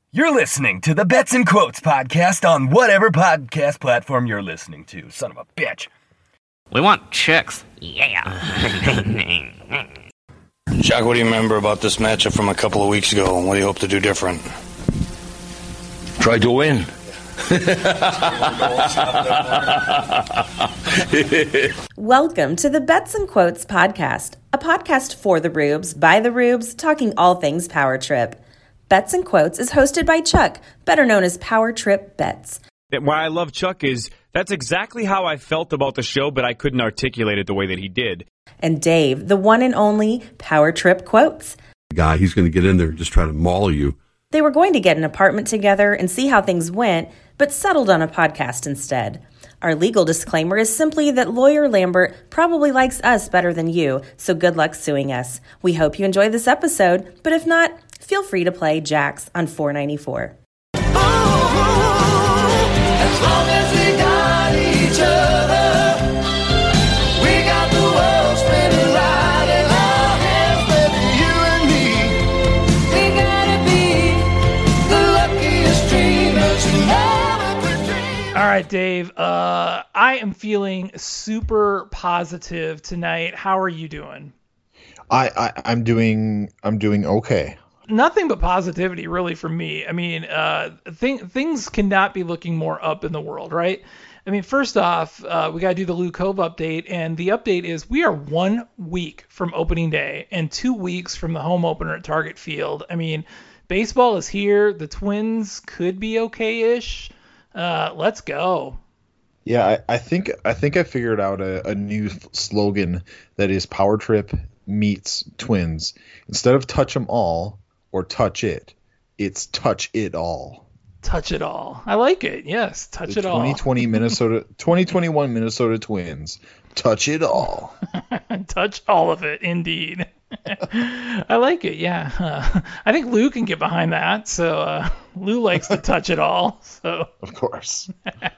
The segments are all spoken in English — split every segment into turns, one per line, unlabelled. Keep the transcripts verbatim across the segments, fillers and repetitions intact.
You're listening to the Bets and Quotes podcast on whatever podcast platform you're listening to, son of a bitch.
We want chicks. Yeah.
Jack, what do you remember about this matchup from a couple of weeks ago, and what do you hope to do different?
Try to win.
Welcome to the Bets and Quotes podcast, a podcast for the Rubes, by the Rubes, talking all things Power Trip. Bets and Quotes is hosted by Chuck, better known as Power Trip Bets.
Why I love Chuck is that's exactly how I felt about the show, but I couldn't articulate it the way that he did.
And Dave, the one and only Power Trip Quotes.
Guy, he's going to get in there and just try to maul you.
They were going to get an apartment together and see how things went, but settled on a podcast instead. Our legal disclaimer is simply that lawyer Lambert probably likes us better than you, so good luck suing us. We hope you enjoy this episode, but if not, feel free to play Jax on four ninety-four.
As long as we got each other, we got the world spinning right in our hands, baby, you and me. We gotta be the luckiest dreamers who never could dream.
All right, Dave, uh, I am feeling super positive tonight. How are you doing?
I, I I'm doing I'm doing okay.
Nothing but positivity, really, for me. I mean, uh, th- things cannot be looking more up in the world, right? I mean, first off, uh, we got to do the Luke Cove update, and the update is we are one week from opening day and two weeks from the home opener at Target Field. I mean, baseball is here. The Twins could be okay-ish. Uh, let's go.
Yeah, I, I think I think I figured out a, a new slogan that is Power Trip meets Twins. Instead of touch 'em all or touch it, it's touch it all.
Touch it all. I like it. Yes, touch
the
it all.
twenty twenty Minnesota, twenty twenty-one Minnesota Twins. Touch it all.
Touch all of it, indeed. I like it. Yeah, uh, I think Lou can get behind that. So uh, Lou likes to touch it all. So
of course.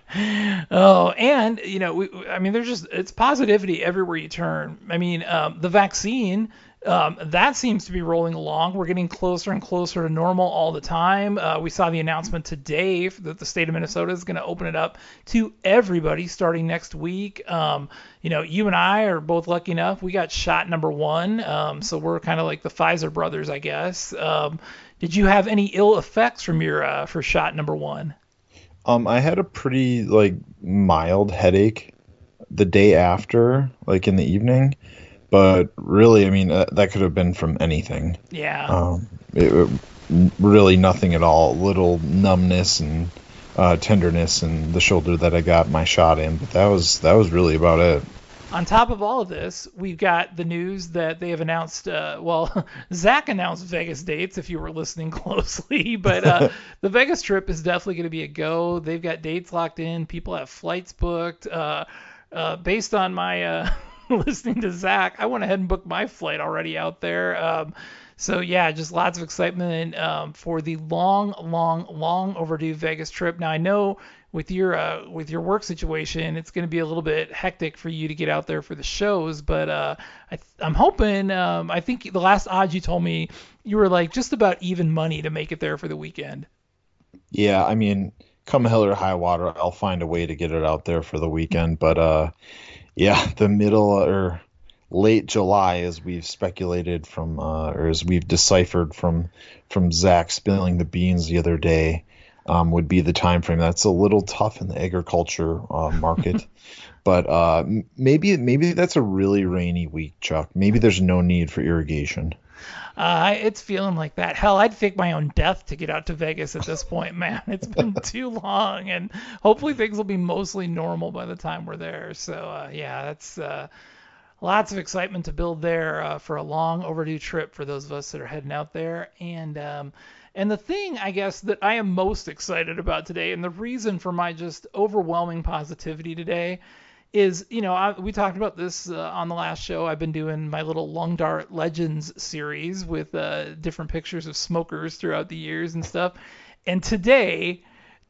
Oh, and you know, we, I mean, there's just it's positivity everywhere you turn. I mean, um, the vaccine. Um, that seems to be rolling along. We're getting closer and closer to normal all the time. Uh, we saw the announcement today that the state of Minnesota is going to open it up to everybody starting next week. Um, you know, you and I are both lucky enough. We got shot number one. Um, so we're kind of like the Pfizer brothers, I guess. Um, did you have any ill effects from your uh, for shot number one?
Um, I had a pretty like mild headache the day after, like in the evening. But really, I mean, uh, that could have been from anything.
Yeah.
Um, it, it, really nothing at all. Little numbness and uh, tenderness in the shoulder that I got my shot in. But that was that was really about it.
On top of all of this, we've got the news that they have announced, uh, well, Zach announced Vegas dates if you were listening closely, but uh, the Vegas trip is definitely going to be a go. They've got dates locked in. People have flights booked. Uh, uh, based on my... Uh, listening to Zach, I went ahead and booked my flight already out there. Um, so yeah, just lots of excitement um, for the long, long, long overdue Vegas trip. Now I know with your uh, with your work situation, it's going to be a little bit hectic for you to get out there for the shows, but uh, I th- I'm hoping. Um, I think the last odds you told me you were like just about even money to make it there for the weekend.
Yeah, I mean, come hell or high water, I'll find a way to get it out there for the weekend, but uh. Yeah, the middle or late July, as we've speculated from, uh, or as we've deciphered from from Zach spilling the beans the other day, um, would be the time frame. That's a little tough in the agriculture uh, market, but uh, maybe maybe that's a really rainy week, Chuck. Maybe there's no need for irrigation.
Uh, it's feeling like that. Hell, I'd fake my own death to get out to Vegas at this point, man. It's been too long, and hopefully things will be mostly normal by the time we're there. So, uh, yeah, that's uh, lots of excitement to build there uh, for a long overdue trip for those of us that are heading out there. And um, and the thing, I guess, that I am most excited about today, and the reason for my just overwhelming positivity today is, you know, I, we talked about this uh, on the last show. I've been doing my little Long Dart Legends series with uh, different pictures of smokers throughout the years and stuff. And today,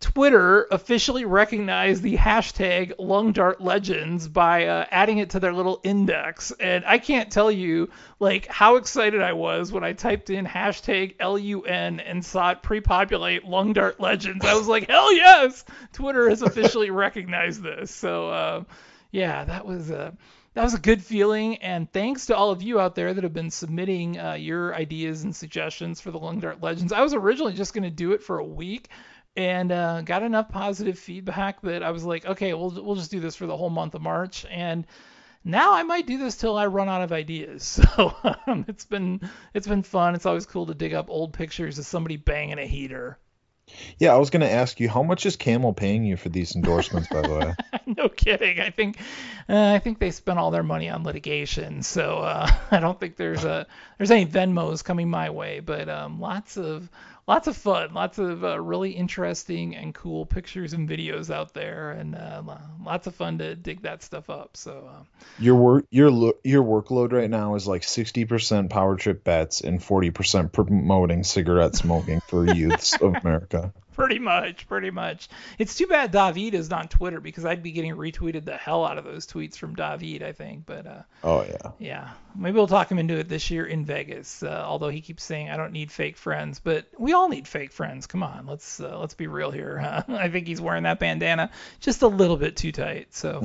Twitter officially recognized the hashtag Lung Dart Legends by uh, adding it to their little index. And I can't tell you like how excited I was when I typed in hashtag L U N and saw it pre-populate Lung Dart Legends. I was like, hell yes! Twitter has officially recognized this. So uh, yeah, that was a... Uh, That was a good feeling, and thanks to all of you out there that have been submitting uh, your ideas and suggestions for the Lung Dart Legends. I was originally just going to do it for a week, and uh, got enough positive feedback that I was like, okay, we'll we'll just do this for the whole month of March, and now I might do this till I run out of ideas. So um, it's been it's been fun. It's always cool to dig up old pictures of somebody banging a heater.
Yeah, I was going to ask you, how much is Camel paying you for these endorsements, by the way?
No kidding. I think uh, I think they spent all their money on litigation, so uh, I don't think there's a there's any Venmos coming my way. But um, lots of lots of fun, lots of uh, really interesting and cool pictures and videos out there, and uh, lots of fun to dig that stuff up. So uh,
your work your lo- your workload right now is like sixty percent Power Trip bets and forty percent promoting cigarette smoking for youths of America.
Pretty much, pretty much. It's too bad David is not on Twitter, because I'd be getting retweeted the hell out of those tweets from David, I think. But uh,
oh yeah,
yeah, maybe we'll talk him into it this year in Vegas. Uh, although he keeps saying I don't need fake friends, but we all need fake friends. Come on, let's uh, let's be real here. Huh? I think he's wearing that bandana just a little bit too tight. So.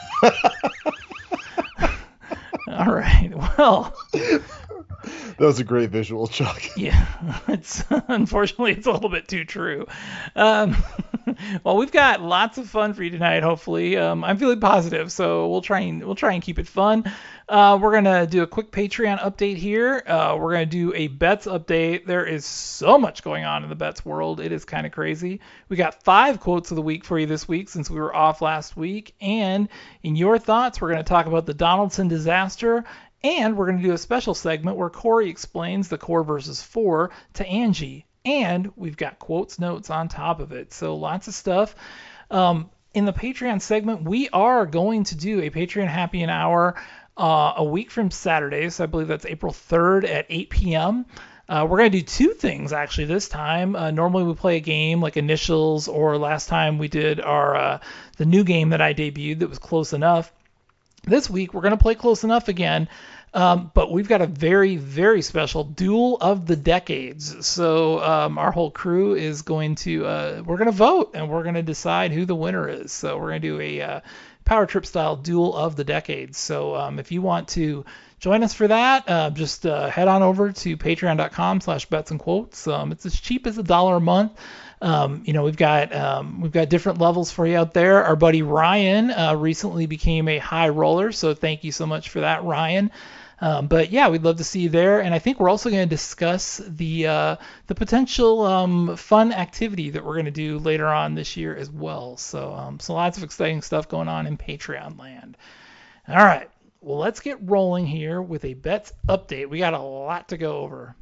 All right. Well.
That was a great visual, Chuck.
Yeah, it's unfortunately it's a little bit too true. Um, well, we've got lots of fun for you tonight. Hopefully, um, I'm feeling positive, so we'll try and we'll try and keep it fun. Uh, we're gonna do a quick Patreon update here. Uh, we're gonna do a bets update. There is so much going on in the bets world; it is kind of crazy. We got five quotes of the week for you this week since we were off last week, and in your thoughts, we're gonna talk about the Donaldson disaster. And we're going to do a special segment where Corey explains the core versus four to Angie. And we've got quotes notes on top of it. So lots of stuff. Um, in the Patreon segment, we are going to do a Patreon Happy Hour uh, a week from Saturday. So I believe that's April third at eight p.m. Uh, we're going to do two things, actually, this time. Uh, normally we play a game like Initials, or last time we did our uh, the new game that I debuted that was Close Enough. This week, we're going to play Close Enough again, um, but we've got a very, very special Duel of the Decades. So um, our whole crew is going to, uh, we're going to vote, and we're going to decide who the winner is. So we're going to do a uh, Power Trip style Duel of the Decades. So um, if you want to join us for that, uh, just uh, head on over to patreon.com slash bets and quotes. Um, it's as cheap as a dollar a month. Um, you know, we've got um, we've got different levels for you out there. Our buddy Ryan uh, recently became a high roller, so thank you so much for that, Ryan. Um, but yeah, we'd love to see you there. And I think we're also going to discuss the uh, the potential um, fun activity that we're going to do later on this year as well. So um, so lots of exciting stuff going on in Patreon land. All right, well, let's get rolling here with a bets update. We got a lot to go over.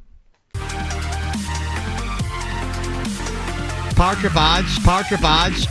Power Trip odds, Power Trip odds,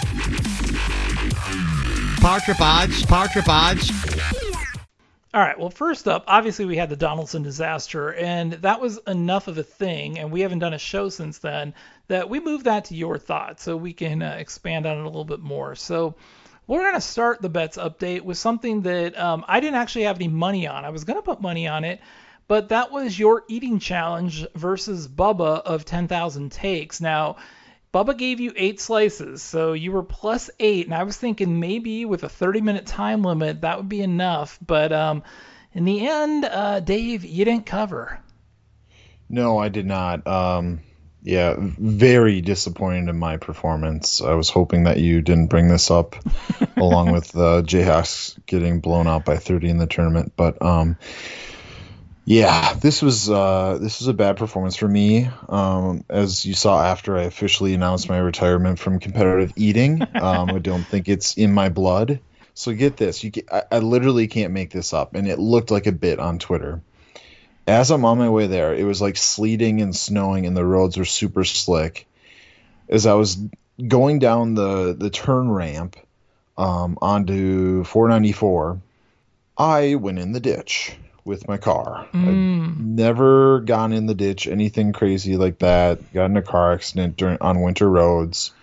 Power Trip odds, Power Trip odds.
All right, well, first up, obviously we had the Donaldson disaster, and that was enough of a thing, and we haven't done a show since then, that we moved that to your thoughts so we can uh, expand on it a little bit more. So we're going to start the bets update with something that um, I didn't actually have any money on. I was going to put money on it, but that was your eating challenge versus Bubba of ten thousand takes. Now, Bubba gave you eight slices, so you were plus eight, and I was thinking maybe with a thirty-minute time limit, that would be enough. But um, in the end, uh, Dave, you didn't cover.
No, I did not. Um, yeah, very disappointed in my performance. I was hoping that you didn't bring this up, along with uh, Jayhawks getting blown out by thirty in the tournament. But um, yeah, this was uh, this was a bad performance for me. Um, as you saw after I officially announced my retirement from competitive eating, um, I don't think it's in my blood. So get this, you can, I, I literally can't make this up, and it looked like a bit on Twitter. As I'm on my way there, it was like sleeting and snowing, and the roads were super slick. As I was going down the the turn ramp um, onto four ninety-four, I went in the ditch with my car.
Mm.
I've never gone in the ditch, anything crazy like that. Got in a car accident during on winter roads.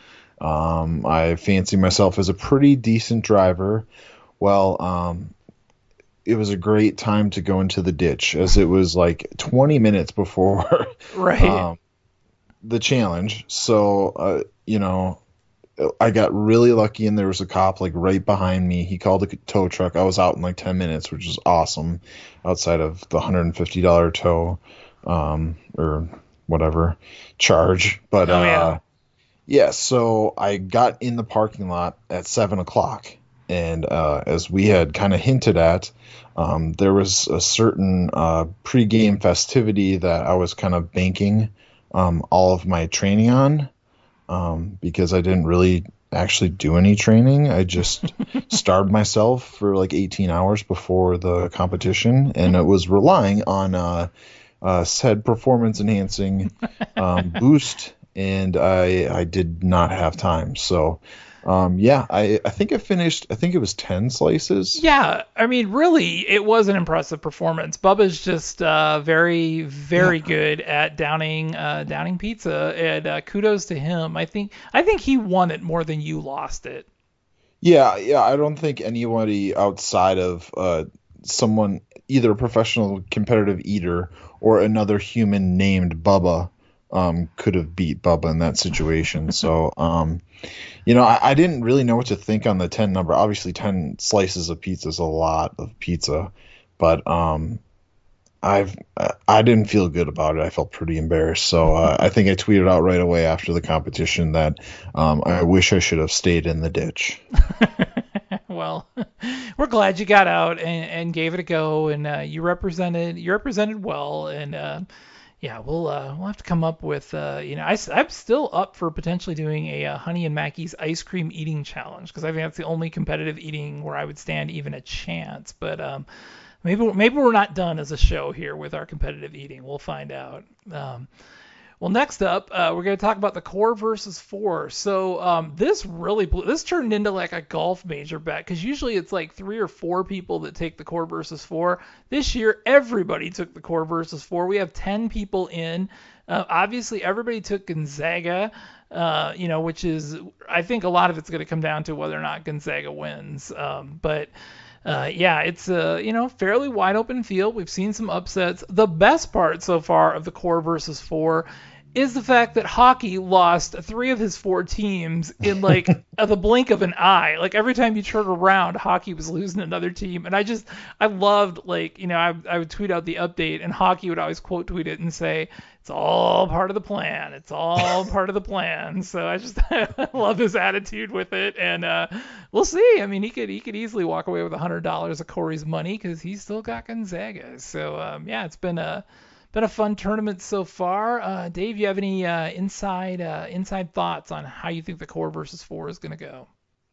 Um, I fancy myself as a pretty decent driver. Well, um, it was a great time to go into the ditch, as it was like twenty minutes before
Right.
um, the challenge. So, uh, you know, I got really lucky, and there was a cop like right behind me. He called a tow truck. I was out in like ten minutes, which is awesome, outside of the one hundred fifty dollars tow um, or whatever charge. But
Oh, yeah.
uh, yeah, so I got in the parking lot at seven o'clock. And uh, as we had kind of hinted at, um, there was a certain uh, pregame festivity that I was kind of banking um, all of my training on, um, because I didn't really actually do any training. I just starved myself for like eighteen hours before the competition, and it was relying on uh, uh, said performance enhancing um, boost, and I I did not have time. So. Um, yeah, I, I think I finished, I think it was ten slices.
Yeah, I mean, really, it was an impressive performance. Bubba's just uh, very, very
Yeah.
good at downing, uh, downing pizza, and uh, kudos to him. I think, I think he won it more than you lost it.
Yeah, yeah, I don't think anybody outside of uh, someone, either a professional competitive eater or another human named Bubba, um, could have beat Bubba in that situation. So, um, you know, I, I didn't really know what to think on the ten number. Obviously, ten slices of pizza is a lot of pizza, but um, I've I didn't feel good about it. I felt pretty embarrassed. So uh, I think I tweeted out right away after the competition that um, I wish I should have stayed in the ditch.
Well, we're glad you got out and, and gave it a go, and uh, you represented you represented well, and uh, yeah, we'll uh, we'll have to come up with uh, you know I, am still up for potentially doing a uh, Honey and Mackey's ice cream eating challenge, because I think that's the only competitive eating where I would stand even a chance. But um, maybe maybe we're not done as a show here with our competitive eating. We'll find out. Um, Well, next up, uh, we're going to talk about the core versus four. So um, this really blew, this turned into like a golf major bet, because usually it's like three or four people that take the core versus four. This year, everybody took the core versus four. We have ten people in. Uh, obviously, everybody took Gonzaga, uh, you know, which is, I think a lot of it's going to come down to whether or not Gonzaga wins. Um, but Uh, yeah, it's a you know fairly wide open field. We've seen some upsets. The best part so far of the core versus four is the fact that hockey lost three of his four teams in like at the blink of an eye. Like every time you turn around, hockey was losing another team. And I just I loved like you know I I would tweet out the update, and hockey would always quote tweet it and say, "It's all part of the plan. It's all part of the plan." So I just I love his attitude with it, and uh, we'll see. I mean, he could he could easily walk away with a hundred dollars of Corey's money, because he's still got Gonzaga. So um, yeah, it's been a been a fun tournament so far. Uh, Dave, you have any uh, inside uh, inside thoughts on how you think the core versus four is going to go?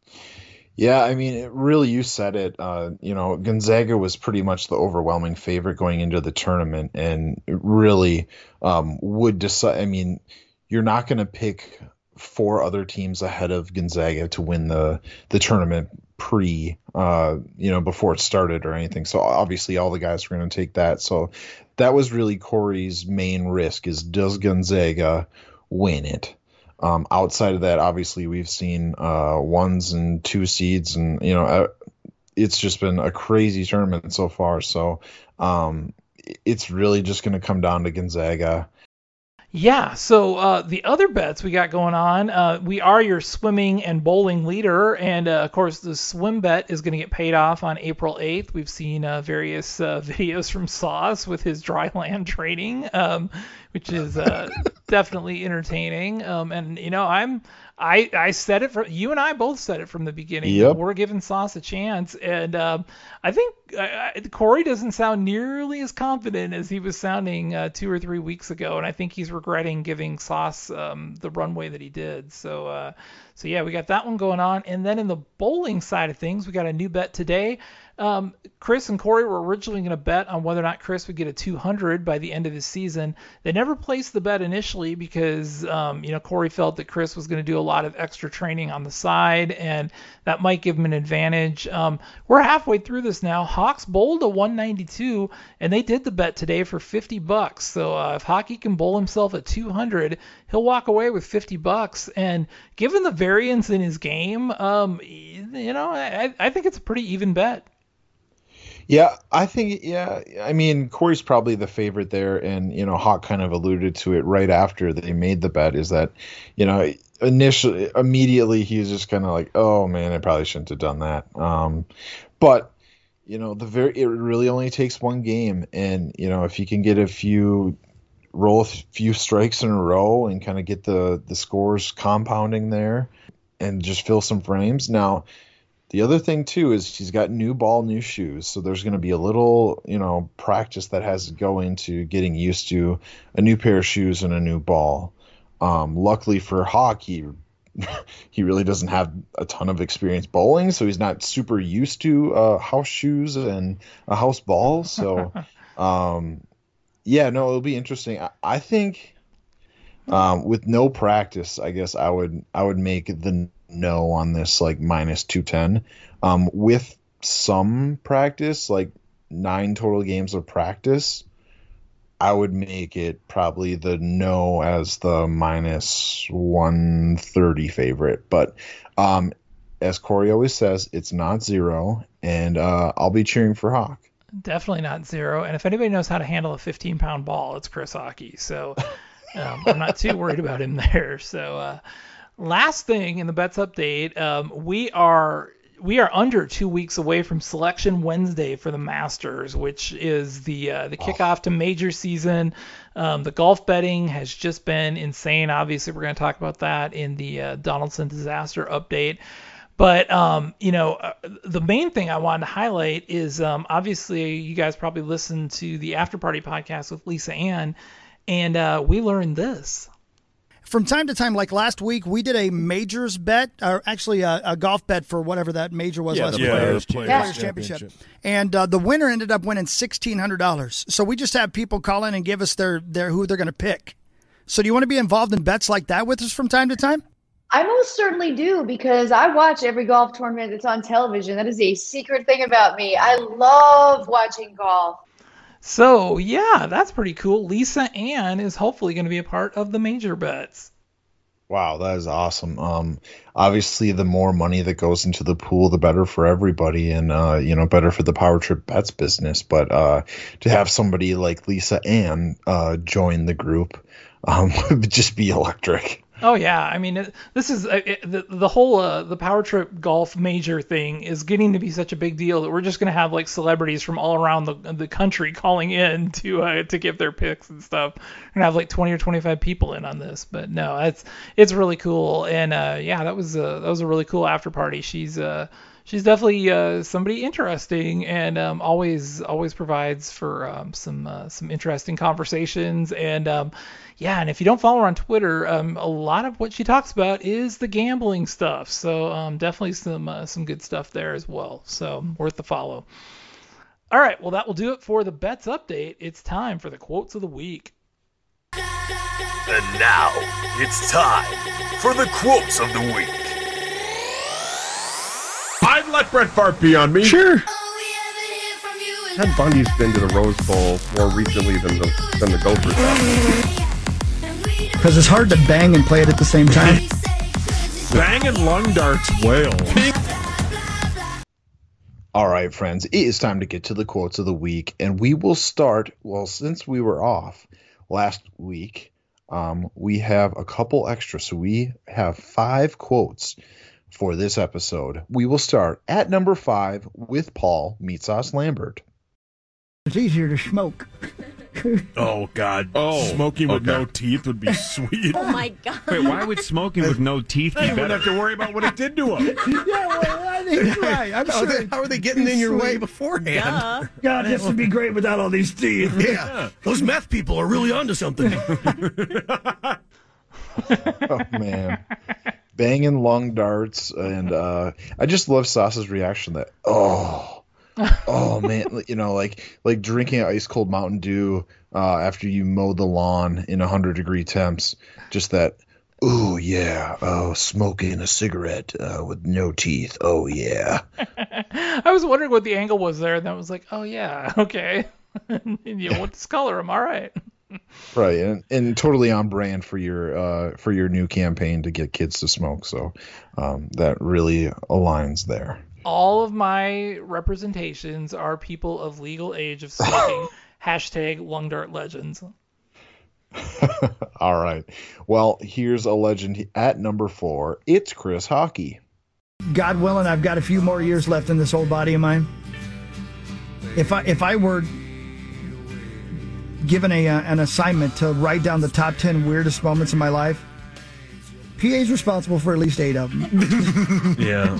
Yeah, I mean, it really, you said it. Uh, you know, Gonzaga was pretty much the overwhelming favorite going into the tournament, and it really um, would decide. I mean, you're not going to pick four other teams ahead of Gonzaga to win the the tournament pre, uh, you know, before it started or anything. So obviously, all the guys were going to take that. So that was really Corey's main risk: is does Gonzaga win it? Um, outside of that, obviously, we've seen uh, ones and two seeds, and you know, uh, it's just been a crazy tournament so far. So um, it's really just going to come down to Gonzaga.
Yeah, so uh, the other bets we got going on, uh, we are your swimming and bowling leader, and uh, of course the swim bet is going to get paid off on April eighth. We've seen uh, various uh, videos from Sauce with his dry land training, um, which is uh, definitely entertaining. Um, and you know, I'm I I said it from you and I both said it from the beginning.
Yep.
We're giving Sauce a chance, and um, I think uh, Corey doesn't sound nearly as confident as he was sounding uh, two or three weeks ago, and I think he's regretting giving Sauce um, the runway that he did. So, uh, so yeah, we got that one going on, and then in the bowling side of things, we got a new bet today. Um, Chris and Corey were originally going to bet on whether or not Chris would get a two hundred by the end of the season. They never placed the bet initially because, um, you know, Corey felt that Chris was going to do a lot of extra training on the side, and that might give him an advantage. Um, we're halfway through this now. Hawks bowled a one ninety-two, and they did the bet today for fifty bucks. So uh, if Hockey can bowl himself a two hundred, he'll walk away with fifty bucks. And given the variance in his game, um, you know, I, I think it's a pretty even bet.
Yeah, I think, yeah, I mean, Corey's probably the favorite there, and, you know, Hawk kind of alluded to it right after they made the bet, is that, you know, initially, immediately he was just kind of like, oh, man, I probably shouldn't have done that. Um, but, you know, the very it really only takes one game, and, you know, if you can get a few, roll a few strikes in a row and kind of get the, the scores compounding there and just fill some frames. Now, the other thing, too, is she's got new ball, new shoes. So there's going to be a little, you know, practice that has to go into getting used to a new pair of shoes and a new ball. Um, luckily for Hawk, he, he really doesn't have a ton of experience bowling, so he's not super used to uh, house shoes and a house ball. So, um, yeah, no, it'll be interesting. I, I think um, with no practice, I guess I would I would make the no on this, like minus two ten. Um, with some practice, like nine total games of practice, I would make it probably the no as the minus one thirty favorite. But um, as Corey always says, it's not zero, and uh, I'll be cheering for Hawk.
Definitely not zero. And if anybody knows how to handle a fifteen pound ball, it's Chris Hockey. So um, I'm not too worried about him there. So uh, last thing in the bets update, um, we are we are under two weeks away from Selection Wednesday for the Masters, which is the uh, the kickoff oh. to major season. Um, the golf betting has just been insane. Obviously, we're going to talk about that in the uh, Donaldson disaster update. But, um, you know, uh, the main thing I wanted to highlight is um, obviously you guys probably listened to the After Party podcast with Lisa Ann, and uh, we learned this.
From time to time, like last week, we did a majors bet, or actually a, a golf bet for whatever that major was
yeah,
last
the
week.
Players,
Players,
Players
Players Championship.
Championship.
And uh, the winner ended up winning sixteen hundred dollars. So we just have people call in and give us their, their who they're going to pick. So do you want to be involved in bets like that with us from time to time?
I most certainly do, because I watch every golf tournament that's on television. That is a secret thing about me. I love watching golf.
So, yeah, that's pretty cool. Lisa Ann is hopefully going to be a part of the major bets.
Wow, that is awesome. Um, obviously, the more money that goes into the pool, the better for everybody, and uh, you know, better for the Power Trip Bets business. But uh, to have somebody like Lisa Ann uh, join the group um, would just be electric.
Oh yeah, I mean, it, this is uh, it, the the whole uh, the Power Trip Golf Major thing is getting to be such a big deal that we're just gonna have like celebrities from all around the the country calling in to uh, to give their picks and stuff. We're gonna have like twenty or twenty-five people in on this, but no, it's it's really cool, and uh, yeah, that was a that was a really cool after party. She's uh she's definitely uh, somebody interesting, and um, always always provides for um, some uh, some interesting conversations. And um, yeah, and if you don't follow her on Twitter, um, a lot of what she talks about is the gambling stuff. So um, definitely some uh, some good stuff there as well. So worth the follow. All right, well that will do it for the bets update. It's time for the quotes of the week.
And now it's time for the quotes of the week.
I'd let Brett Favre be on me.
Sure. Ted Bundy's been to the Rose Bowl more recently than the than the Gophers have.
Because it's hard to bang and play it at the same time.
Bang and lung darts wail.
All right, friends, it is time to get to the quotes of the week, and we will start, well, since we were off last week, um, we have a couple extras, so we have five quotes for this episode. We will start at number five with Paul Meatsauce Lambert.
It's easier to smoke.
Oh, God.
Oh,
Smoking with
okay.
no teeth would be sweet.
Oh, my God.
Wait, why would smoking with no teeth be
You wouldn't
better?
have to worry about what it did to him.
Yeah, well, I think you're right. I'm
How,
sure.
are they, how are they getting in your way beforehand?
Duh.
God, this would be great without all these teeth.
Yeah, those meth people are really onto something.
Oh, man. Banging lung darts, and uh, I just love Sauce's reaction that, oh, oh, man, you know, like like drinking ice cold Mountain Dew uh, after you mow the lawn in one hundred degree temps. Just that, oh, yeah, oh, smoking a cigarette uh, with no teeth, oh, yeah.
I was wondering what the angle was there, and then I was like, oh yeah, okay. You know, what's color? Am I right?
Right, and, and totally on brand for your uh, for your new campaign to get kids to smoke. So um, that really aligns there.
All of my representations are people of legal age of smoking. Hashtag Lung Dart Legends.
All right. Well, here's a legend at number four. It's Chris Hockey.
God willing, I've got a few more years left in this old body of mine. If I if I were given a uh, an assignment to write down the top ten weirdest moments in my life, P A's responsible for at least eight of them.
Yeah.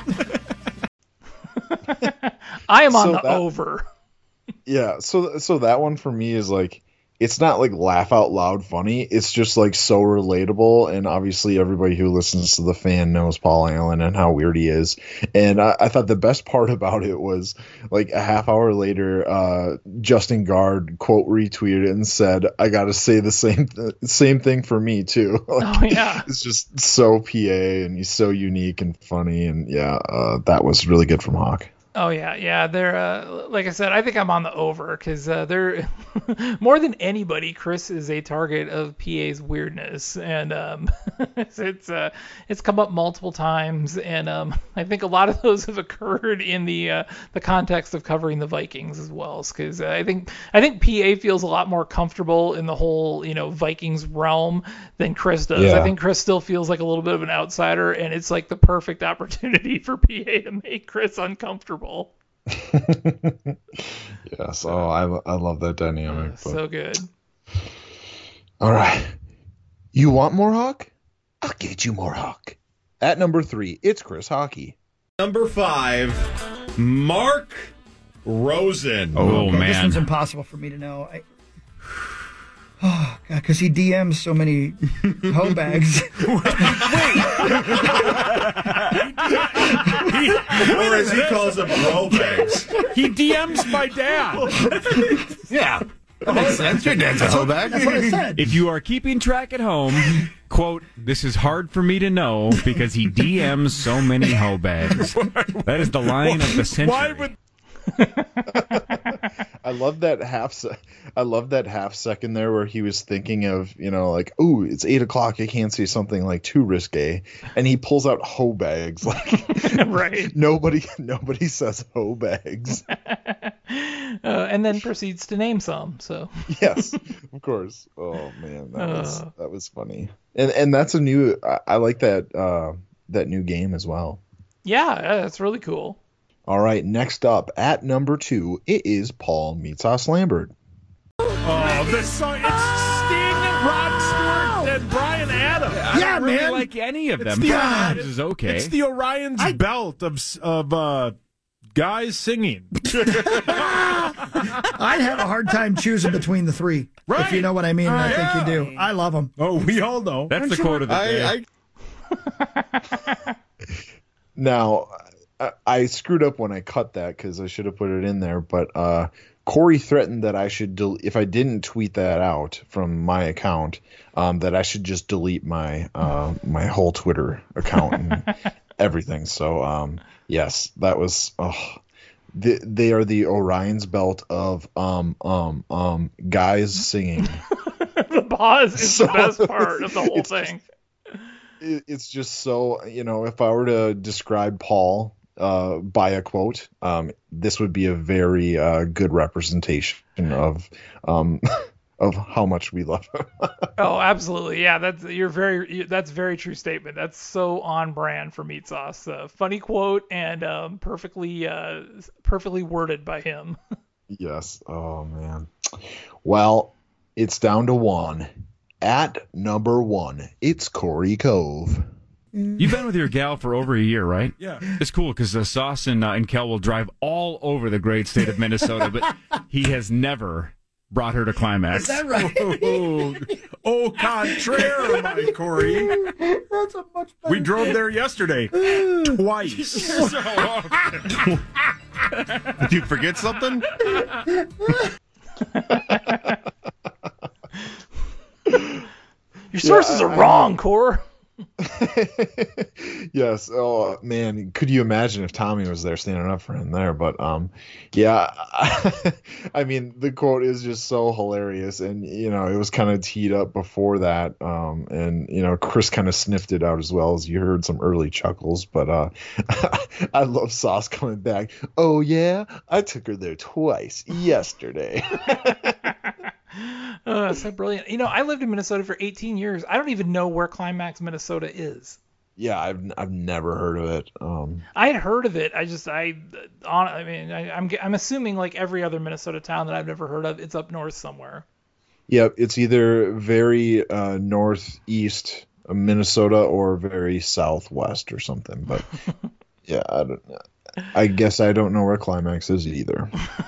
I am on
So
the
that-
over.
Yeah, so so that one for me is like, it's not like laugh out loud funny. It's just like so relatable, and obviously everybody who listens to The Fan knows Paul Allen and how weird he is. And I, I thought the best part about it was like a half hour later, uh, Justin Guard quote retweeted it and said, "I got to say the same th- same thing for me too." Like,
Oh, yeah.
it's just so P A, and he's so unique and funny, and yeah, uh, that was really good from Hawk.
Oh yeah, yeah. They're uh, like I said, I think I'm on the over because uh, they're more than anybody. Chris is a target of P A's weirdness, and um, it's it's, uh, it's come up multiple times, and um, I think a lot of those have occurred in the uh, the context of covering the Vikings as well. Because uh, I think I think P A feels a lot more comfortable in the whole you know Vikings realm than Chris does.
Yeah.
I think Chris still feels like a little bit of an outsider, and it's like the perfect opportunity for P A to make Chris uncomfortable.
Yes, oh, I, I love that dynamic. but-
So good.
All right. You want more Hawk? I'll get you more Hawk. At number three, it's Chris Hockey.
Number five, Mark Rosen.
Oh,
This
man.
one's impossible for me to know. I, oh, God, because he D Ms so many hoe bags.
He, or as he calls them, bro bags. He D Ms my dad.
Yeah. That makes sense. Your dad's a hoe bag.
That's what I said.
If you are keeping track at home, quote, "This is hard for me to know because he D Ms so many hoe bags." That is the line of the century.
Why would
I love that half. Se- I love that half second there where he was thinking of, you know, like, "Ooh, it's eight o'clock. I can't say something like too risque," and he pulls out hoe bags. Like,
Right.
nobody, nobody says hoe bags.
Uh, and then proceeds to name some. So
Yes, of course. Oh man, that was
Uh.
that was funny. And and that's a new. I, I like that uh, that new game as well.
yeah, yeah, that's really cool.
All right, next up at number two, it is Paul Meatsauce Lambert.
Oh, this song, it's Sting, Rod Stewart, and Brian Adams.
I
Yeah,
don't really
man.
like any of
It's
them.
the,
Brian
uh,
Adams is okay.
It's the Orion's belt of s- of uh, guys singing.
I'd have a hard time choosing between the three. If
Right.
you know what I mean, and I think
Yeah.
you do. I love them.
Oh, we all know.
That's the quote of the day.
I, now, I, I screwed up when I cut that because I should have put it in there. But uh, Corey threatened that I should, del- if I didn't tweet that out from my account, um, that I should just delete my uh, my whole Twitter account and everything. So um, yes, that was. Oh, they, they are the Orion's belt of um um um guys singing.
The pause is
So-
the best part of the whole
it's just-
thing.
it- it's just so, you know, if I were to describe Paul uh, by a quote, um, this would be a very uh, good representation of um, of how much we love him.
Oh, absolutely. Yeah, that's you're very you- that's a very true statement. That's so on brand for Meat Sauce. Uh, funny quote and um, perfectly uh, perfectly worded by him.
Yes. Oh man. Well, it's down to one. At number one, it's Corey Cove.
You've been with your gal for over a year, right?
Yeah.
It's cool because uh, Sauce and, uh, and Kel will drive all over the great state of Minnesota, but he has never brought her to Climax.
Is that right?
Oh, au contraire, my Corey.
That's a much better
We drove there yesterday twice.
Did you forget something?
Your sources
Yeah,
are
I-
wrong, Core.
Yes. Oh man, could you imagine if Tommy was there standing up for him there? But um, yeah. I mean, the quote is just so hilarious, and you know, it was kind of teed up before that. Um, and you know, Chris kind of sniffed it out as well, as you heard some early chuckles. But uh, I love Sauce coming back. Oh yeah, I took her there twice yesterday.
Oh, so brilliant. You know, I lived in Minnesota for eighteen years. I don't even know where Climax, Minnesota is.
Yeah, I've I've never heard of it. Um,
I had heard of it. I just I on I mean I, I'm I'm assuming like every other Minnesota town that I've never heard of, it's up north somewhere.
yeah, it's either very uh, northeast of Minnesota or very southwest or something. But yeah, I don't. I guess I don't know where Climax is either.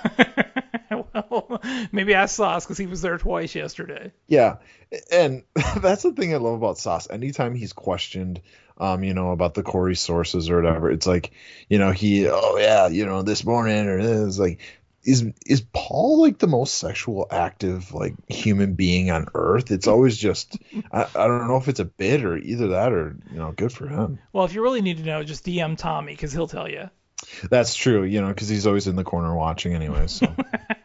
Well, maybe ask Sauce because he was there twice yesterday.
Yeah, and that's the thing I love about Sauce. Anytime he's questioned, um, you know, about the Corey sources or whatever, it's like, you know, he, oh yeah, you know, this morning or this, like, is is Paul like the most sexual active like human being on earth? It's always just, I, I don't know if it's a bit or either that or, you know, good for him.
Well, if you really need to know, just D M Tommy because he'll tell you.
That's true, you know, because he's always in the corner watching anyway. So,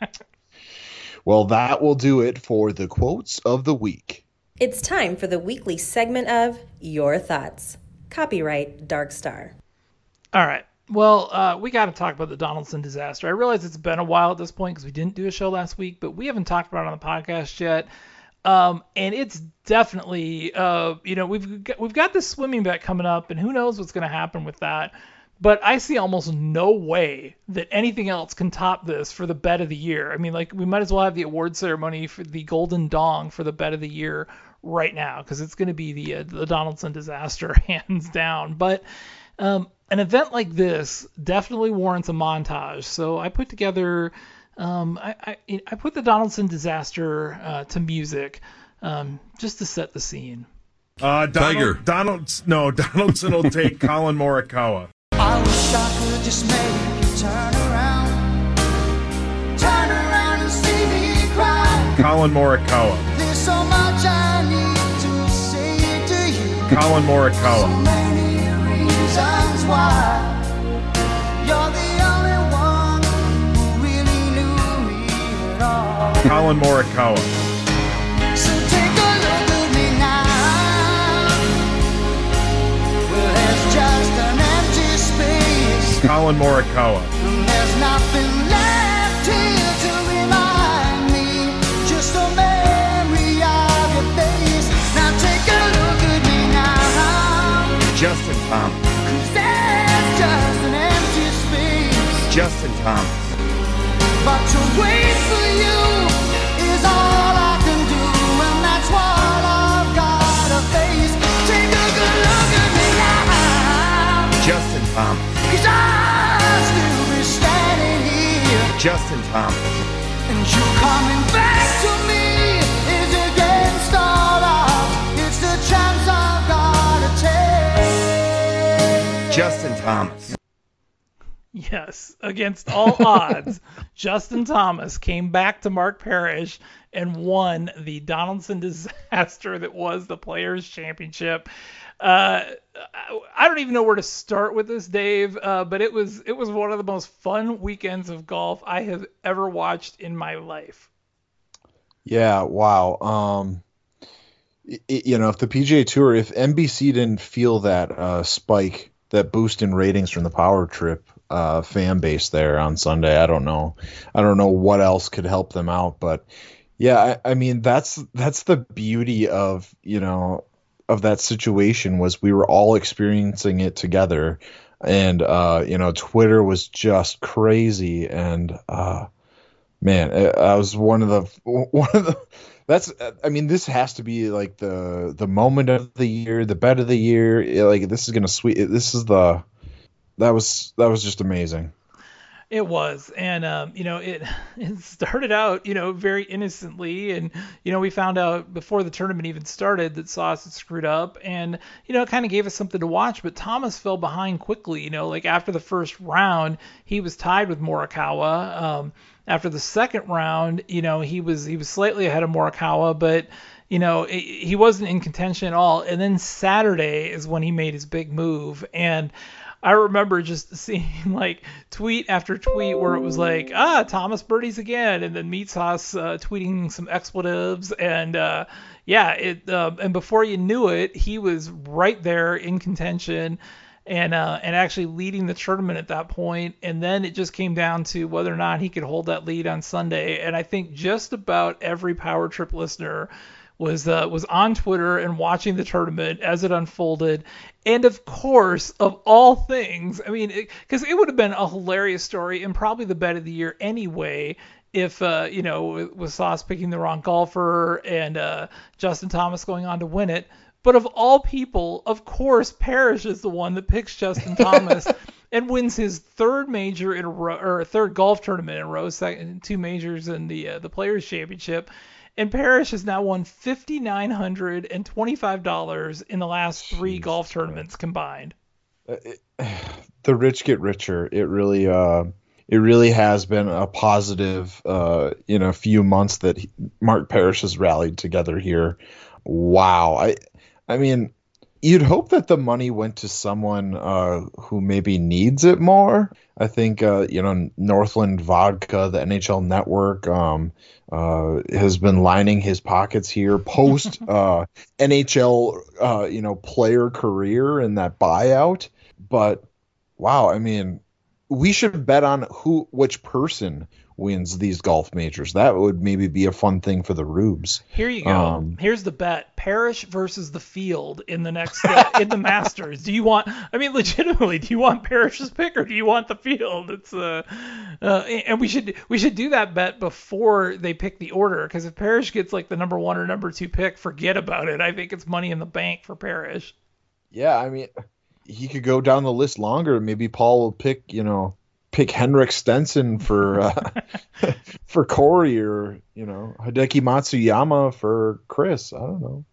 well, that will do it for the quotes of the week.
It's time for the weekly segment of Your Thoughts. Copyright Dark Star.
All right. Well, uh, we got to talk about the Donaldson disaster. I realize it's been a while at this point because we didn't do a show last week, but we haven't talked about it on the podcast yet. Um, and it's definitely, uh, you know, we've got, we've got this swimming bet coming up, and who knows what's going to happen with that. But I see almost no way that anything else can top this for the bet of the year. I mean, like, we might as well have the award ceremony for the Golden Dong for the bet of the year right now, because it's going to be the uh, the Donaldson disaster, hands down. But um, an event like this definitely warrants a montage. So I put together, um, I, I, I put the Donaldson disaster uh, to music um, just to set the scene.
Uh, Donald,
Tiger.
Donald, no, Donaldson will take Colin Morikawa.
I wish I could just make you turn around, turn around and see me cry.
Colin Morikawa.
There's so much I need to say to you.
Colin Morikawa.
So many reasons why. You're the only one who really knew me at all.
Colin Morikawa.
So take a look at me now. Well, there's just an empty space.
Colin Morikawa.
And there's nothing left here to remind me. Just a memory of your face. Now take a look at me now.
Justin Thomas.
'Cause there's just an empty space.
Justin Thomas.
But to wait for you is all I can do, and that's what I've gotta face. Take a good look at me now.
Justin Thomas.
'Cause I'll still be standing here.
Justin Thomas.
And you coming back to me is against all odds. It's the chance I've gotta take.
Justin Thomas.
Yes, against all odds, Justin Thomas came back to Mark Parrish and won the Donaldson disaster that was the Players' Championship. Uh, I don't even know where to start with this, Dave, uh, but it was it was one of the most fun weekends of golf I have ever watched in my life.
Yeah, wow. Um, it, you know, if the P G A Tour, if N B C didn't feel that uh, spike, that boost in ratings from the Power Trip uh, fan base there on Sunday, I don't know. I don't know what else could help them out, but yeah, I, I mean, that's that's the beauty of, you know, of that situation, was we were all experiencing it together, and uh, you know, Twitter was just crazy, and uh, man, I was one of the one of the. That's, I mean, this has to be like the the moment of the year, the bet of the year. Like, this is gonna sweet. This is the that was that was just amazing.
It was, and um, you know, it it started out, you know, very innocently, and you know, we found out before the tournament even started that Sauce had screwed up, and you know, it kind of gave us something to watch. But Thomas fell behind quickly, you know, like after the first round, he was tied with Morikawa. Um, after the second round, you know, he was he was slightly ahead of Morikawa, but you know, he wasn't in contention at all. And then Saturday is when he made his big move. And I remember just seeing like tweet after tweet where it was like, ah, Thomas birdies again. And then Meat Sauce uh, tweeting some expletives. And uh, yeah, it uh, and before you knew it, he was right there in contention and uh, and actually leading the tournament at that point. And then it just came down to whether or not he could hold that lead on Sunday. And I think just about every Power Trip listener was uh, was on Twitter and watching the tournament as it unfolded. And of course, of all things, I mean, because it, it would have been a hilarious story and probably the bet of the year anyway if, uh, you know, with Sauce picking the wrong golfer and uh, Justin Thomas going on to win it. But of all people, of course, Parrish is the one that picks Justin Thomas and wins his third major in a row, or third golf tournament in a row, second, two majors in the uh, the Players Championship. And Parrish has now won five thousand nine hundred twenty-five dollars in the last three Jeez, golf tournaments man. combined.
It, the rich get richer. It really, uh, it really has been a positive, uh, you know, few months that he, Mark Parrish has rallied together here. Wow. I, I mean, you'd hope that the money went to someone uh, who maybe needs it more. I think, uh, you know, Northland Vodka, the N H L Network, um, uh, has been lining his pockets here post uh, N H L, uh, you know, player career and that buyout. But wow, I mean, we should bet on who, which person wins these golf majors. That would maybe be a fun thing for the Rubes.
Here you go. Um, Here's the bet: Parrish versus the field in the next uh, in the Masters. Do you want? I mean, legitimately, do you want Parrish's pick or do you want the field? It's uh, uh and we should we should do that bet before they pick the order, because if Parrish gets like the number one or number two pick, forget about it. I think it's money in the bank for Parrish.
Yeah, I mean, he could go down the list longer. Maybe Paul will pick, you know. pick Henrik Stenson for uh, for Corey, or you know Hideki Matsuyama for Chris. I don't know.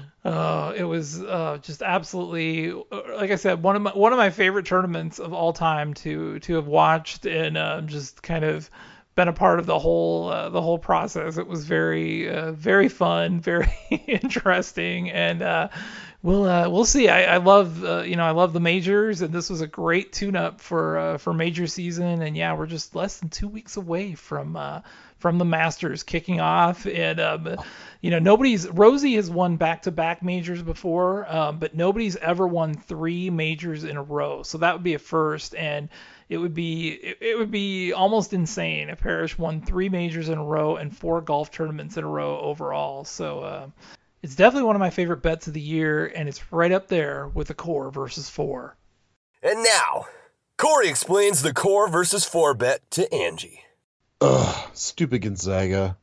Uh, it was uh, just absolutely, like I said, one of my one of my favorite tournaments of all time to to have watched and uh, just kind of been a part of the whole uh, the whole process. It was very uh, very fun, very interesting, and uh, we'll uh, we'll see. I, I love uh, you know I love the majors, and this was a great tune-up for uh, for major season. And yeah, we're just less than two weeks away from uh, from the Masters kicking off, and um, you know nobody's Rosie has won back-to-back majors before, um, but nobody's ever won three majors in a row. So that would be a first, and it would be it, it would be almost insane if Parrish won three majors in a row and four golf tournaments in a row overall. So uh, it's definitely one of my favorite bets of the year, and it's right up there with the core versus four.
And now, Corey explains the core versus four bet to Angie.
Ugh, stupid Gonzaga.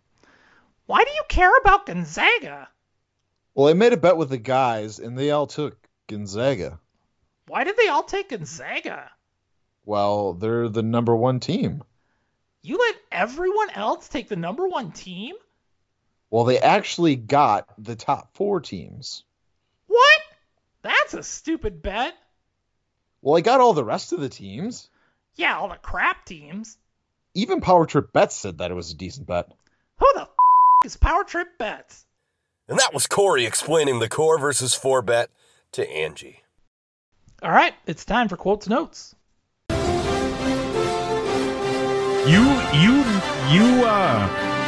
Why do you care about Gonzaga?
Well, I made a bet with the guys, and they all took Gonzaga.
Why did they all take Gonzaga?
Well, they're the number one team.
You let everyone else take the number one team?
Well, they actually got the top four teams.
What? That's a stupid bet.
Well, I got all the rest of the teams.
Yeah, all the crap teams.
Even Power Trip Bets said that it was a decent bet.
Who the f*** is Power Trip Bets?
And that was Corey explaining the core versus four bet to Angie.
All right, it's time for Quotes Notes.
You, you, you, uh...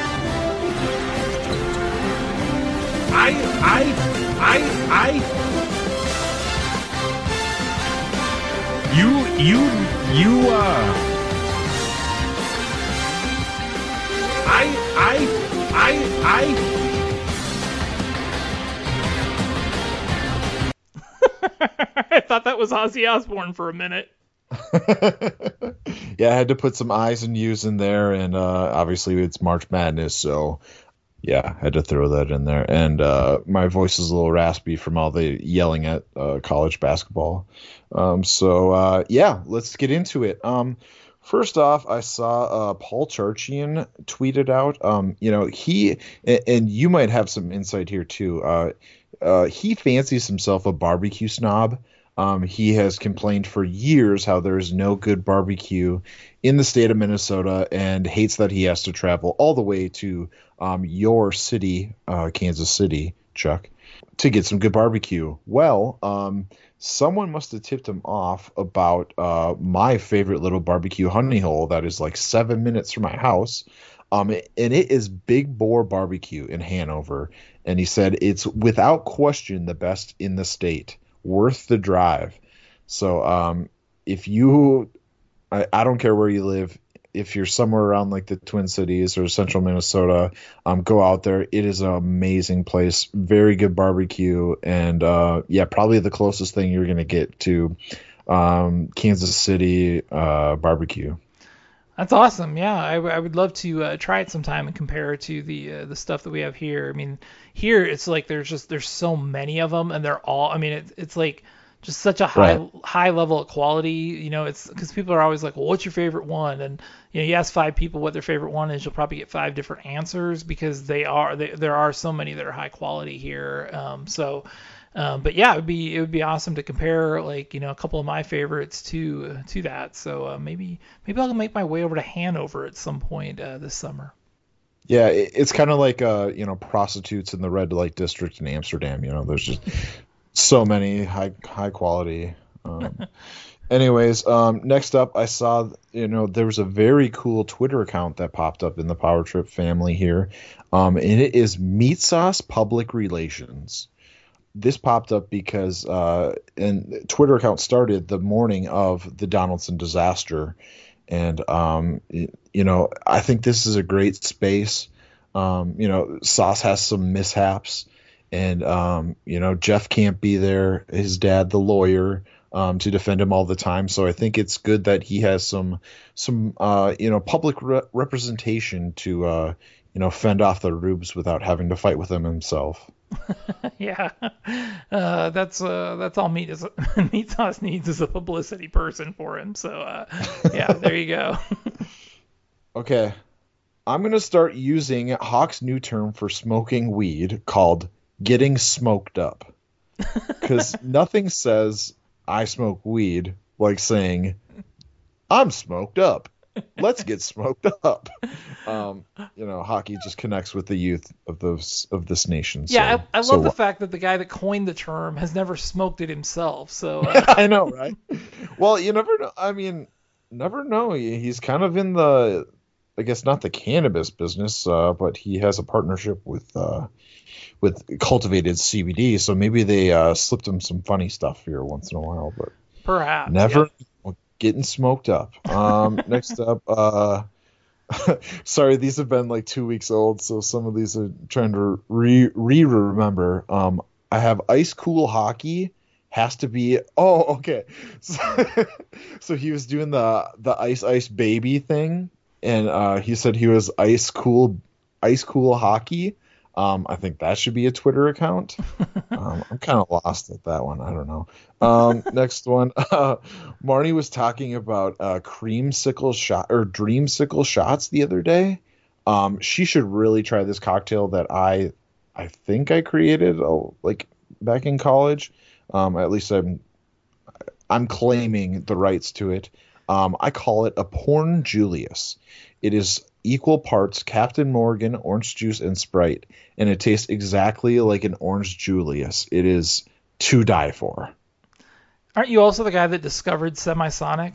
I, I, I, I...
You, you, you, uh...
I, I, I,
I... I thought that was Ozzy Osbourne for a minute.
Yeah, I had to put some I's and U's in there, and uh, obviously it's March Madness, so yeah, I had to throw that in there. And uh, my voice is a little raspy from all the yelling at uh, college basketball. Um, so uh, yeah, let's get into it. Um, first off, I saw uh, Paul Charchian tweeted out. Um, you know, he and, and you might have some insight here too. Uh, uh, he fancies himself a barbecue snob. Um, he has complained for years how there is no good barbecue in the state of Minnesota and hates that he has to travel all the way to um, your city, uh, Kansas City, Chuck, to get some good barbecue. Well, um, someone must have tipped him off about uh, my favorite little barbecue honey hole that is like seven minutes from my house. Um, and it is Big Boar Barbecue in Hanover. And he said it's without question the best in the state. Worth the drive. So um, if you, I, I don't care where you live, if you're somewhere around like the Twin Cities or central Minnesota, um, go out there. It is an amazing place. Very good barbecue. And uh, yeah, probably the closest thing you're going to get to um, Kansas City uh, barbecue.
That's awesome. Yeah, I, w- I would love to uh, try it sometime and compare it to the uh, the stuff that we have here. I mean, here it's like there's just there's so many of them, and they're all. I mean, it's it's like just such a high
Right.
high level of quality. You know, it's because people are always like, well, what's your favorite one? And you know, you ask five people what their favorite one is, you'll probably get five different answers because they are they, there are so many that are high quality here. Um, so. Um, but yeah, it would be it would be awesome to compare like you know a couple of my favorites to to that. So uh, maybe maybe I'll make my way over to Hanover at some point uh, this summer.
Yeah, it, it's kind of like uh, you know prostitutes in the red light district in Amsterdam. You know, there's just so many high high quality. Um, anyways, um, next up, I saw you know there was a very cool Twitter account that popped up in the Power Trip family here, um, and it is Meat Sauce Public Relations. This popped up because uh, and Twitter account started the morning of the Donaldson disaster. And, um, you know, I think this is a great space. Um, you know, Sauce has some mishaps and, um, you know, Jeff can't be there. His dad, the lawyer, um, to defend him all the time. So I think it's good that he has some some, uh, you know, public re- representation to, uh, you know, fend off the rubes without having to fight with them himself.
Yeah, uh, that's uh, that's all Meat is Meat Sauce needs is a publicity person for him. So uh, yeah, there you go.
Okay, I'm going to start using Hawk's new term for smoking weed called getting smoked up. Because nothing says I smoke weed like saying I'm smoked up. Let's get smoked up. Um, you know, hockey just connects with the youth of those of this nation.
Yeah,
so,
I, I love
so
the
what?
fact that the guy that coined the term has never smoked it himself. So uh,
I know, right? Well, you never know. I mean, never know. He- He's kind of in the, I guess not the cannabis business, uh, but he has a partnership with uh, with cultivated C B D. So maybe they uh, slipped him some funny stuff here once in a while. But
perhaps
never
yeah.
getting smoked up. Um, next up, uh, sorry, these have been like two weeks old, so some of these are trying to re re remember. Um, I have ice cool hockey. Has to be. Oh, okay. So, so he was doing the the ice ice baby thing, and uh, he said he was ice cool ice cool hockey. Um, I think that should be a Twitter account. Um, I'm kind of lost at that one. I don't know. Um, next one. Uh, Marnie was talking about uh, creamsicle shot or dreamsicle shots the other day. Um, she should really try this cocktail that I, I think I created oh, like back in college. Um, at least I'm, I'm claiming the rights to it. Um, I call it a Porn Julius. It is equal parts Captain Morgan, orange juice, and Sprite, and it tastes exactly like an Orange Julius. It is to die for.
Aren't you also the guy that discovered Semisonic?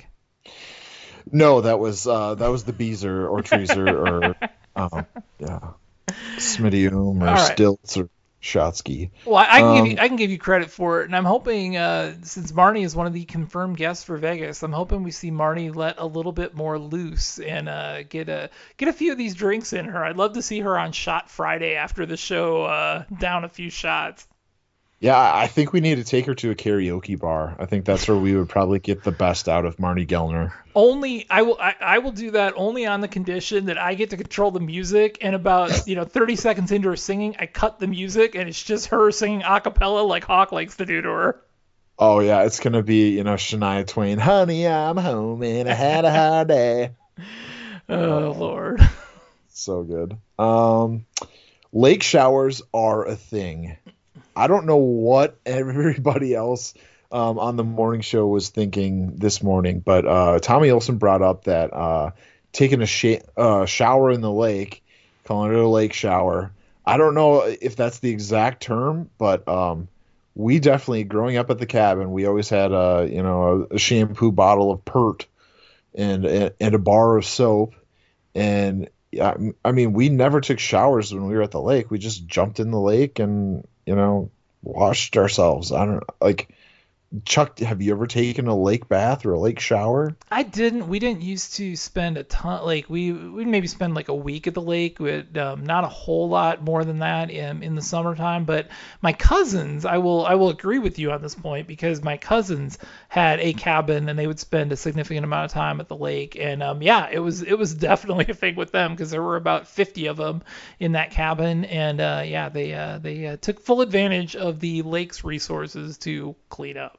No, that was uh, that was the Beezer or Treezer or um, yeah, Smidium or
All right.
Stilts or Shotsky.
Well, I, I can
Um,
give you I can give you credit for it, and I'm hoping uh, since Marnie is one of the confirmed guests for Vegas, I'm hoping we see Marnie let a little bit more loose and uh, get a get a few of these drinks in her. I'd love to see her on Shot Friday after the show, uh, down a few shots.
Yeah, I think we need to take her to a karaoke bar. I think that's where we would probably get the best out of Marnie Gellner.
Only I will I, I will do that only on the condition that I get to control the music, and about you know thirty seconds into her singing, I cut the music and it's just her singing a cappella like Hawk likes to do to her.
Oh yeah, it's gonna be you know Shania Twain. Honey, I'm home and I had a hard day.
Oh Lord.
So good. Um, lake showers are a thing. I don't know what everybody else um, on the morning show was thinking this morning, but uh, Tommy Olson brought up that uh, taking a sh- uh, shower in the lake, calling it a lake shower. I don't know if that's the exact term, but um, we definitely, growing up at the cabin, we always had a you know a, a shampoo bottle of Pert and and a bar of soap, and I, I mean we never took showers when we were at the lake. We just jumped in the lake and you know washed ourselves. I don't like. Chuck, have you ever taken a lake bath or a lake shower?
I didn't. We didn't used to spend a ton. Like we we'd maybe spend like a week at the lake with um, not a whole lot more than that in, in the summertime. But my cousins, I will I will agree with you on this point because my cousins had a cabin and they would spend a significant amount of time at the lake. And um, yeah, it was it was definitely a thing with them because there were about fifty of them in that cabin. And uh, yeah, they uh, they uh, took full advantage of the lake's resources to clean up.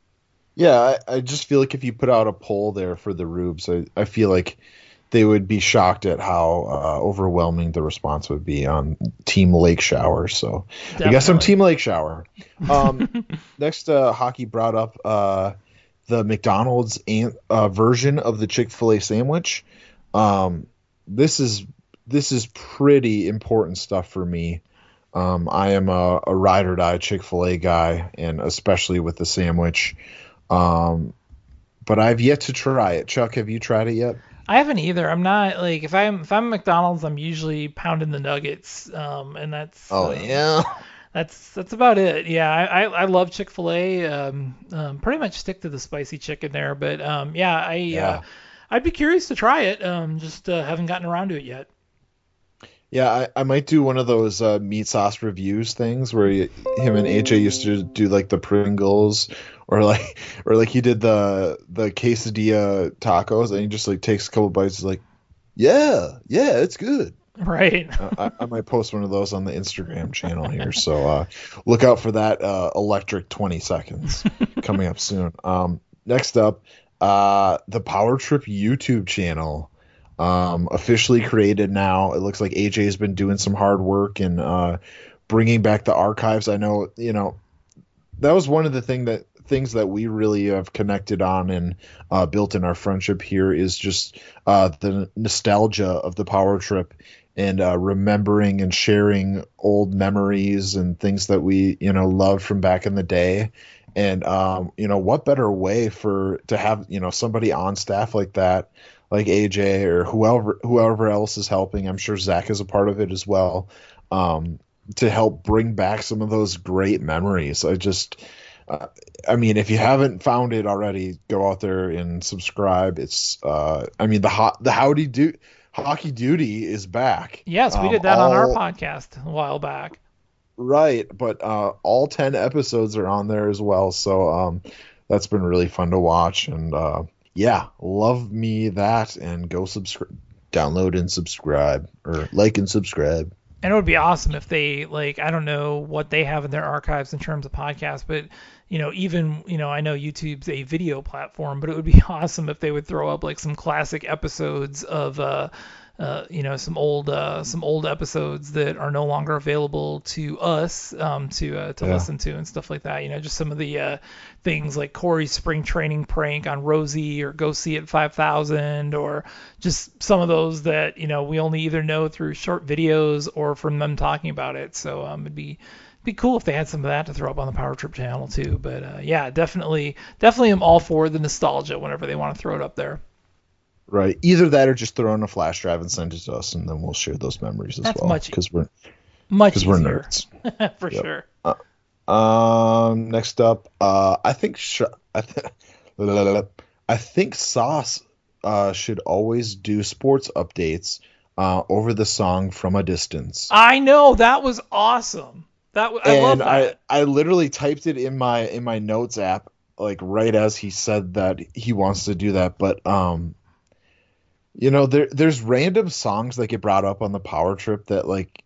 Yeah, I, I just feel like if you put out a poll there for the Rubes, I, I feel like they would be shocked at how uh, overwhelming the response would be on Team Lake Shower. So Definitely. I guess I'm Team Lake Shower. Um, next, uh, Hockey brought up uh, the McDonald's an- uh, version of the Chick-fil-A sandwich. Um, this is this is pretty important stuff for me. Um, I am a, a ride or die Chick-fil-A guy, and especially with the sandwich. Um, but I've yet to try it. Chuck, have you tried it yet?
I haven't either. I'm not like if I'm if I'm at McDonald's, I'm usually pounding the nuggets, um, and that's
oh
uh,
yeah,
that's that's about it. Yeah, I I, I love Chick-fil-A. Um, um, pretty much stick to the spicy chicken there, but um, yeah, I
yeah.
Uh, I'd be curious to try it. Um, just uh, haven't gotten around to it yet.
Yeah, I, I might do one of those uh, meat sauce reviews things where he, him and A J used to do like the Pringles or like or like he did the the quesadilla tacos and he just like takes a couple bites and is like, yeah, yeah, it's good.
Right.
uh, I, I might post one of those on the Instagram channel here, so uh, look out for that uh, electric twenty seconds coming up soon. Um, next up, uh, the Power Trip YouTube channel. Um, officially created now. It looks like A J has been doing some hard work and uh, bringing back the archives. I know, you know, that was one of the thing that things that we really have connected on and uh, built in our friendship here is just uh, the nostalgia of the Power Trip and uh, remembering and sharing old memories and things that we, you know, loved from back in the day. And, um, you know, what better way for to have, you know, somebody on staff like that, like A J or whoever whoever else is helping. I'm sure Zach is a part of it as well, um, to help bring back some of those great memories. I just, uh, I mean, if you haven't found it already, go out there and subscribe. It's, uh, I mean, the hot the Howdy Do Hockey Duty is back.
Yes, we
um,
did that
all,
on our podcast a while back.
Right, but uh, all ten episodes are on there as well, so um, that's been really fun to watch and. Uh, Yeah, love me that, and go subscribe, download and subscribe, or like and subscribe.
And it would be awesome if they, like, I don't know what they have in their archives in terms of podcasts, but, you know, even, you know, I know YouTube's a video platform, but it would be awesome if they would throw up, like, some classic episodes of, uh, uh, you know, some old uh, some old episodes that are no longer available to us um, to uh, to
Yeah.
listen to and stuff like that. You know, just some of the uh, things like Corey's spring training prank on Rosie or Go See It five thousand or just some of those that, you know, we only either know through short videos or from them talking about it. So um, it'd be be cool if they had some of that to throw up on the Power Trip channel too. But uh, yeah, definitely, definitely am all for the nostalgia whenever they want to throw it up there.
Right. Either that or just throw in a flash drive and send it to us, and then we'll share those memories as
That's
well.
much-
because we're
Much
because we're
easier.
nerds.
For
Yep.
sure.
Uh, um. Next up, uh, I think sh- I, th- I think Sauce uh should always do sports updates uh over the song From a Distance.
I know, that was awesome. That w- I
and
love that.
I, I literally typed it in my in my notes app like right as he said that he wants to do that. But um, you know, there there's random songs that get brought up on the Power Trip that like,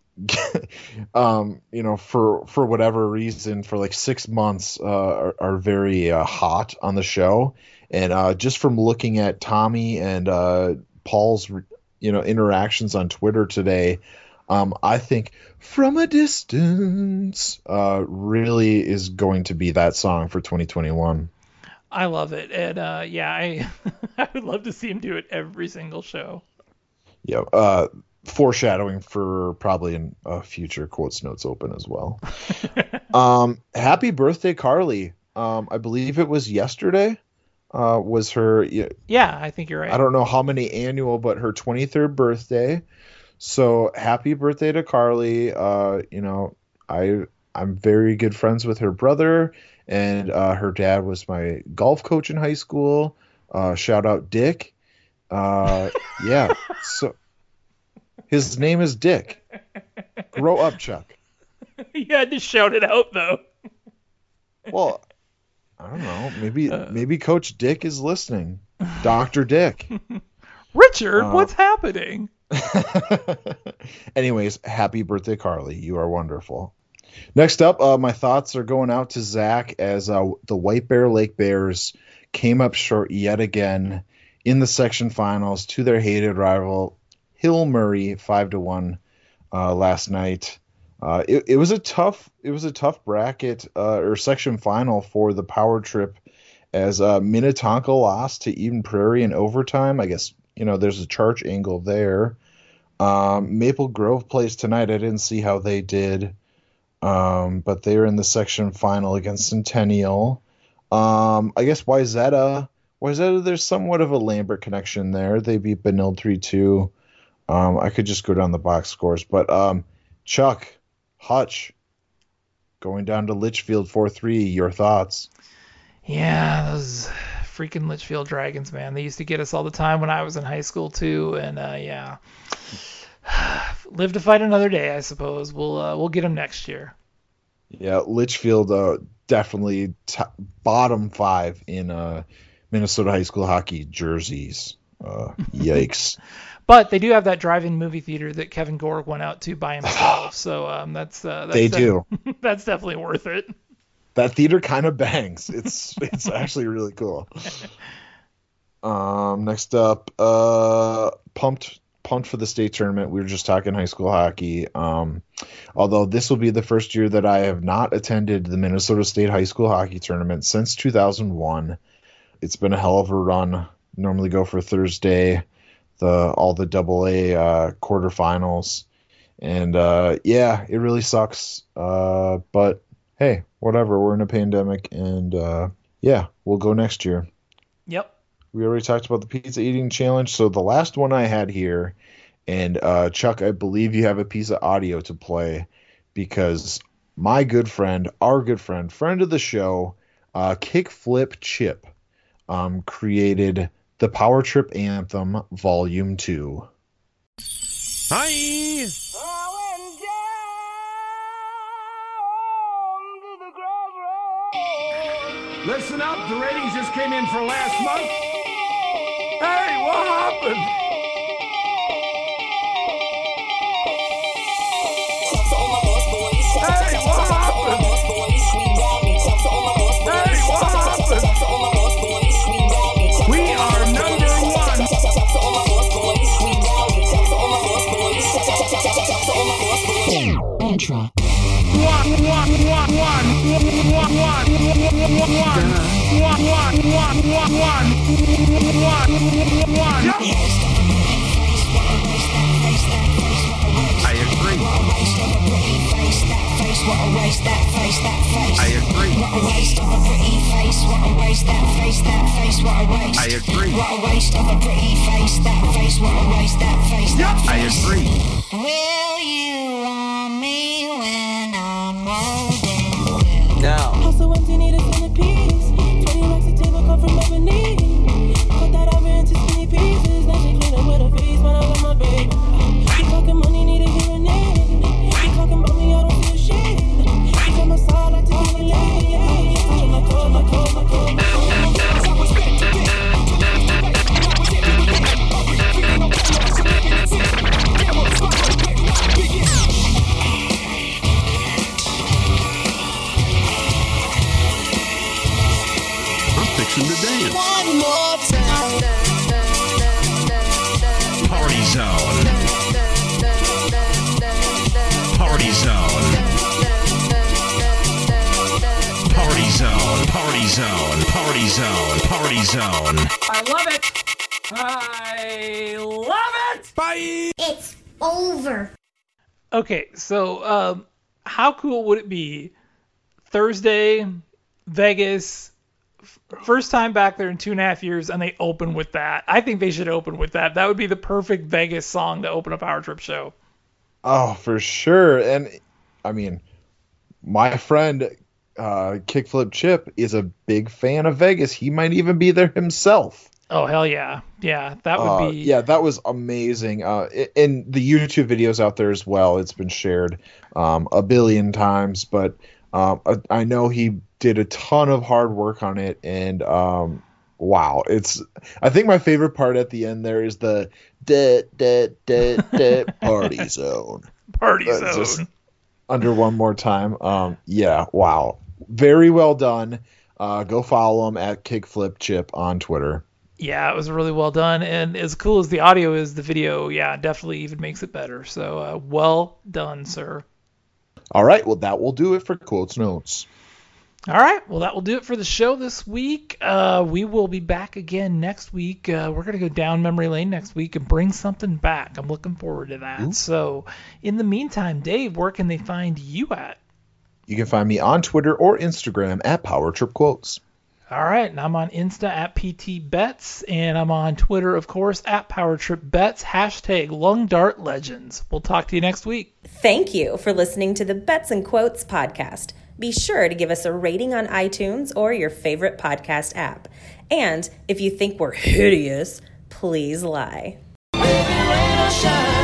um, you know, for for whatever reason, for like six months, uh, are, are very uh, hot on the show. And uh, just from looking at Tommy and uh, Paul's, you know, interactions on Twitter today. Um, I think From a Distance uh, really is going to be that song for twenty twenty-one.
I love it. And uh, yeah, I I would love to see him do it every single show.
Yeah, uh, foreshadowing for probably in a future Quotes Notes Open as well. um, happy birthday, Carly. Um, I believe it was yesterday. Uh, was her?
Yeah, I think you're right.
I don't know how many annual, but her twenty-third birthday. So happy birthday to Carly. Uh, you know, I I'm very good friends with her brother, and uh, her dad was my golf coach in high school. Uh, shout out Dick. Uh, yeah. So his name is Dick. Grow up, Chuck.
You had to shout it out though.
Well, I don't know. Maybe uh, maybe Coach Dick is listening. Doctor Dick.
Richard, uh, what's happening?
Anyways, happy birthday, Carly. You are wonderful. Next up, uh, my thoughts are going out to Zach as uh, the White Bear Lake Bears came up short yet again in the section finals to their hated rival Hill Murray five to one uh, last night. Uh, it, it was a tough it was a tough bracket uh, or section final for the Power Trip as uh, Minnetonka lost to Eden Prairie in overtime. I guess, you know, there's a charge angle there. Um, Maple Grove plays tonight. I didn't see how they did, um, but they're in the section final against Centennial. Um, I guess Wayzata, Wayzata, there's somewhat of a Lambert connection there. They beat Benilde three two. Um, I could just go down the box scores, but um, Chuck, Hutch, going down to Litchfield four three. Your thoughts?
Yeah, those freaking Litchfield Dragons, man. They used to get us all the time when I was in high school too, and uh, yeah, live to fight another day, I suppose. We'll uh, we'll get them next year.
Yeah, Litchfield uh, definitely t- bottom five in uh, Minnesota high school hockey jerseys. Uh, yikes.
But they do have that drive-in movie theater that Kevin Gorg went out to by himself, so um, that's, uh, that's
they
def-
do.
That's definitely worth it.
That theater kind of bangs. It's it's actually really cool. Um, next up, uh, pumped pumped for the state tournament. We were just talking high school hockey. Um, although this will be the first year that I have not attended the Minnesota State High School Hockey Tournament since two thousand one. It's been a hell of a run. Normally go for Thursday. The all the double A uh, quarterfinals, and uh, yeah, it really sucks. Uh, but hey, whatever. We're in a pandemic, and uh, yeah, we'll go next year.
Yep.
We already talked about the pizza eating challenge. So the last one I had here, and uh, Chuck, I believe you have a piece of audio to play because my good friend, our good friend, friend of the show, uh, Kickflip Chip, um, created the Power Trip Anthem Volume two.
Hi! Listen up, the ratings just came in for last month. Hey, what happened? Hey, what happened? Hey, what happened? We are number one.
Intra.
One, one, one, one, one, one, one, one, one, one, one, one. I agree. I agree. I agree. I agree.
Will you want me when I'm older?
Now.
Also empty, need a centerpiece. twenty racks a table come from ebony. Cut that over into skinny pieces. Now she clean up with her face when I love my baby. She talking money, need a hearing aid. She talking about me, I don't see a shit. She's on my side, I take it late. I'm my cold, my cold, my cold, my cold.
To dance.
One more time.
Party Zone. Party Zone. Party Zone. Party Zone. Party Zone. Party Zone.
I love it. I love it.
Bye.
It's over.
Okay, so um, how cool would it be? Thursday, Vegas, f- first time back there in two and a half years, and they open with that. I think they should open with that. That would be the perfect Vegas song to open a Power Trip show.
Oh, for sure. And I mean, my friend uh, Kickflip Chip is a big fan of Vegas. He might even be there himself.
Oh, hell yeah. Yeah, that would
Uh,
be...
yeah, that was amazing. Uh, i- and the YouTube videos out there as well. It's been shared um, a billion times, but um, I, I know he did a ton of hard work on it. And um, wow, it's. I think my favorite part at the end there is the da da da da party zone.
Party
Uh,
zone.
just under one more time. Um, yeah, wow, very well done. Uh, go follow him at Kickflip Chip on Twitter.
Yeah, it was really well done. And as cool as the audio is, the video, yeah, definitely even makes it better. So uh, well done, sir.
All right, well, that will do it for Quotes Notes.
All right, well, that will do it for the show this week. Uh, we will be back again next week. Uh, we're going to go down memory lane next week and bring something back. I'm looking forward to that.
Ooh.
So in the meantime, Dave, where can they find you at?
You can find me on Twitter or Instagram at Power Trip Quotes.
All right, and I'm on Insta at P T Bets, and I'm on Twitter, of course, at PowerTripBets, hashtag LungDartLegends. We'll talk to you next week.
Thank you for listening to the Bets and Quotes podcast. Be sure to give us a rating on iTunes or your favorite podcast app. And if you think we're hideous, please lie.
Baby, rain or shine.